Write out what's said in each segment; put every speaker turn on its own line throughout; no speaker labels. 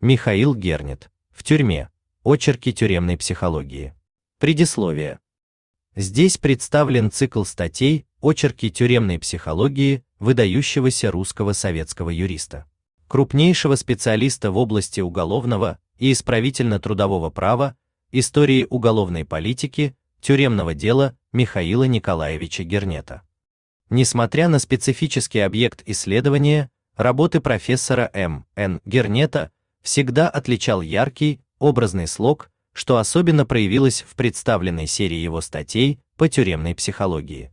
Михаил Гернет. В тюрьме. Очерки тюремной психологии. Предисловие. Здесь представлен цикл статей «Очерки тюремной психологии» выдающегося русского советского юриста, крупнейшего специалиста в области уголовного и исправительно-трудового права, истории уголовной политики, тюремного дела Михаила Николаевича Гернета. Несмотря на специфический объект исследования, работы профессора М.Н. Гернета всегда отличал яркий, образный слог, что особенно проявилось в представленной серии его статей по тюремной психологии.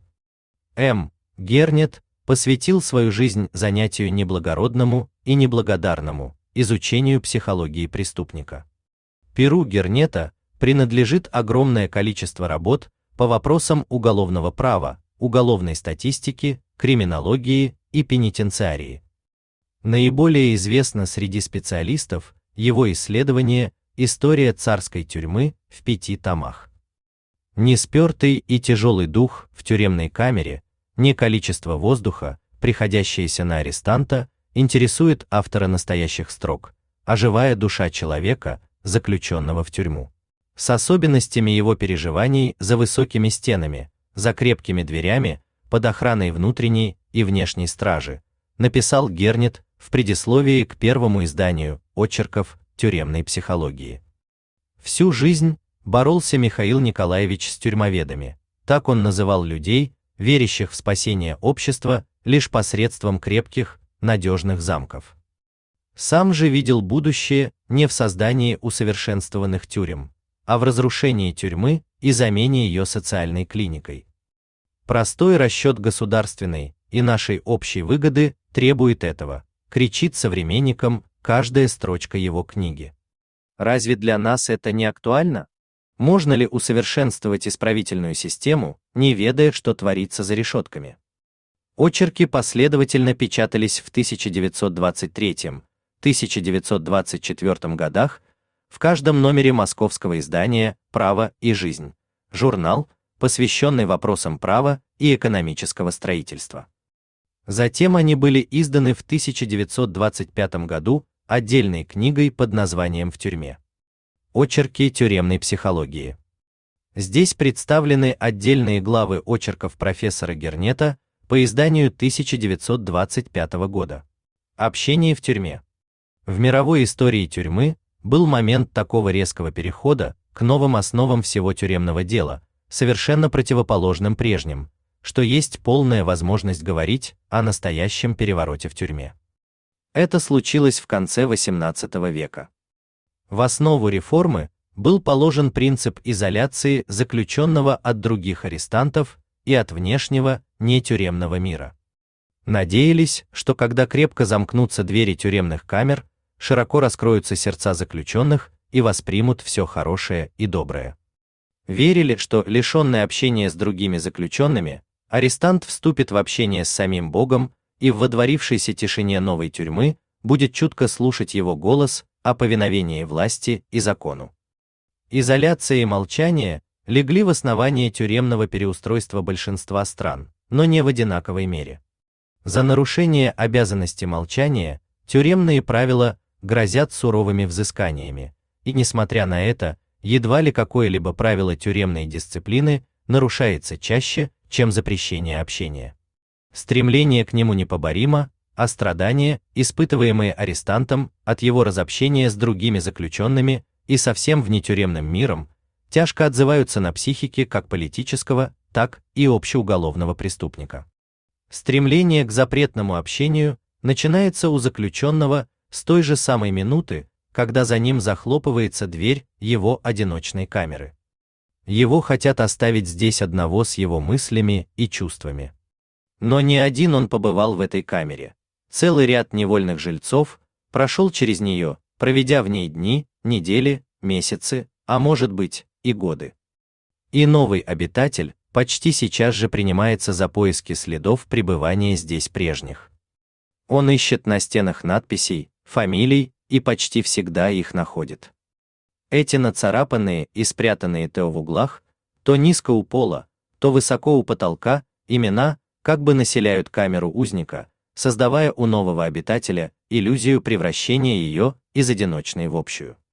М. Гернет посвятил свою жизнь занятию неблагородному и неблагодарному, изучению психологии преступника. Перу Гернета принадлежит огромное количество работ по вопросам уголовного права, уголовной статистики, криминологии и пенитенциарии. Наиболее известно среди специалистов его исследование «История царской тюрьмы» в 5 томах. Не спертый и тяжелый дух в тюремной камере, не количество воздуха, приходящееся на арестанта, интересует автора настоящих строк, а живая душа человека, заключенного в тюрьму. С особенностями его переживаний за высокими стенами, за крепкими дверями, под охраной внутренней и внешней стражи, написал Гернет в предисловии к первому изданию очерков тюремной психологии. Всю жизнь боролся Михаил Николаевич с тюрьмоведами, так он называл людей, верящих в спасение общества лишь посредством крепких, надежных замков. Сам же видел будущее не в создании усовершенствованных тюрем, а в разрушении тюрьмы и замене ее социальной клиникой. Простой расчет государственной и нашей общей выгоды требует этого, кричит современникам каждая строчка его книги. Разве для нас это не актуально? Можно ли усовершенствовать исправительную систему, не ведая, что творится за решетками? Очерки последовательно печатались в 1923-1924 годах в каждом номере московского издания «Право и жизнь», журнал, посвященный вопросам права и экономического строительства. Затем они были изданы в 1925 году отдельной книгой под названием «В тюрьме. Очерки тюремной психологии». Здесь представлены отдельные главы очерков профессора Гернета по изданию 1925 года. Общение в тюрьме. В мировой истории тюрьмы был момент такого резкого перехода к новым основам всего тюремного дела, совершенно противоположным прежним, что есть полная возможность говорить о настоящем перевороте в тюрьме. Это случилось в конце XVIII века. В основу реформы был положен принцип изоляции заключенного от других арестантов и от внешнего, нетюремного мира. Надеялись, что когда крепко замкнутся двери тюремных камер, широко раскроются сердца заключенных и воспримут все хорошее и доброе. Верили, что, лишенный общения с другими заключенными, арестант вступит в общение с самим Богом и в водворившейся тишине новой тюрьмы будет чутко слушать его голос о повиновении власти и закону. Изоляция и молчание легли в основание тюремного переустройства большинства стран, но не в одинаковой мере. За нарушение обязанности молчания тюремные правила грозят суровыми взысканиями, и, несмотря на это, едва ли какое-либо правило тюремной дисциплины нарушается чаще, чем запрещение общения. Стремление к нему непоборимо, а страдания, испытываемые арестантом от его разобщения с другими заключенными и со всем внетюремным миром, тяжко отзываются на психике как политического, так и общеуголовного преступника. Стремление к запретному общению начинается у заключенного с той же самой минуты, когда за ним захлопывается дверь его одиночной камеры. Его хотят оставить здесь одного с его мыслями и чувствами. Но не один он побывал в этой камере. Целый ряд невольных жильцов прошел через нее, проведя в ней дни, недели, месяцы, а может быть, и годы. И новый обитатель почти сейчас же принимается за поиски следов пребывания здесь прежних. Он ищет на стенах надписей, фамилий и почти всегда их находит. Эти нацарапанные и спрятанные то в углах, то низко у пола, то высоко у потолка, имена как бы населяют камеру узника, создавая у нового обитателя иллюзию превращения ее из одиночной в общую.